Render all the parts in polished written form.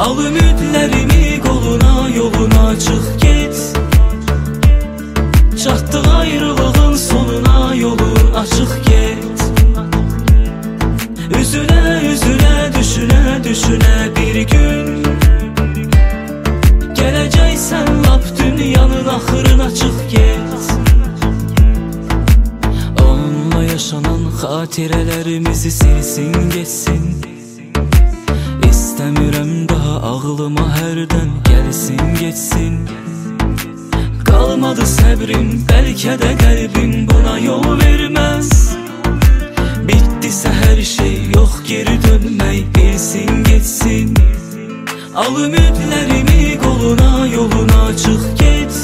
Al ümidlərimi qoluna, yoluna çıx get. Çatdıq ayrılığın sonuna, yolun açıq get. Üzülə, üzülə, düşünə, düşünə bir gün gələcəksən lap dünyanın axırına çıx get. Onunla yaşanan xatirələrimizi silsin geçsin. İstəmirəm daha ağlıma hərdən gəlsin geçsin. Qalmadı səbrim, bəlkə də qəlbim buna yol verməz. Bitdisə hər şey, yox geri dönmək, bilsin geçsin. Al ümidlərimi qoluna, yoluna çıx get.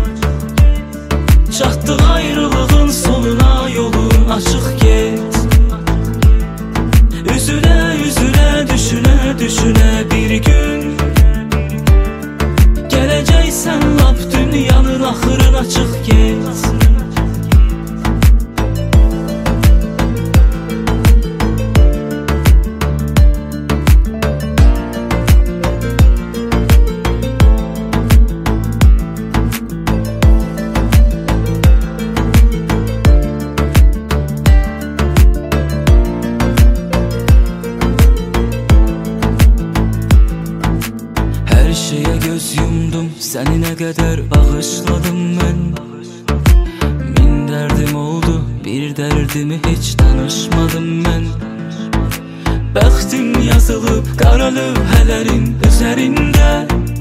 Çatdıq ayrılığın sonuna, yolun açıq get. Üzülə, üzülə, düşünə, düşünə bir gün gələcəksən lap dünyanın axırına çıx get. Hər şeyə göz yumdum, səni nə qədər bağışladım mən. Min dərdim oldu, bir dərdimi heç danışmadım mən. Bəxtim yazılıb qara lövhələrin üzərində.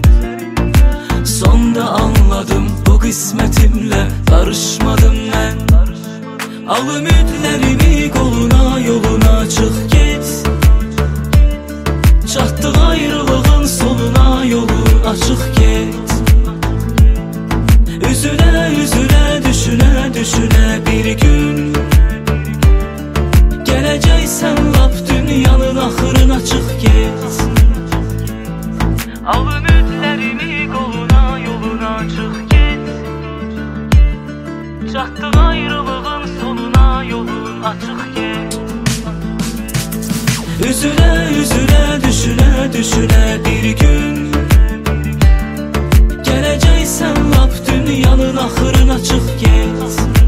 Sonda anladım, bu qismətimlə barışmadım mən. Al ümidlərimi qoluna, yoluna çıx get. Çatdıq ayrılığın sonuna, yolun açıq get. Üzülə, üzülə, düşünə, düşünə bir gün gələcəksən lap dünyanın axırına çıx get. Al ümidlərimi qoluna, yoluna çıx get. Çatdıq ayrılığın sonuna, yolun açıq get. Üzülə, üzülə, düşünə, düşünə bir gün gələcəksən lap dünyanın axırına çıx get.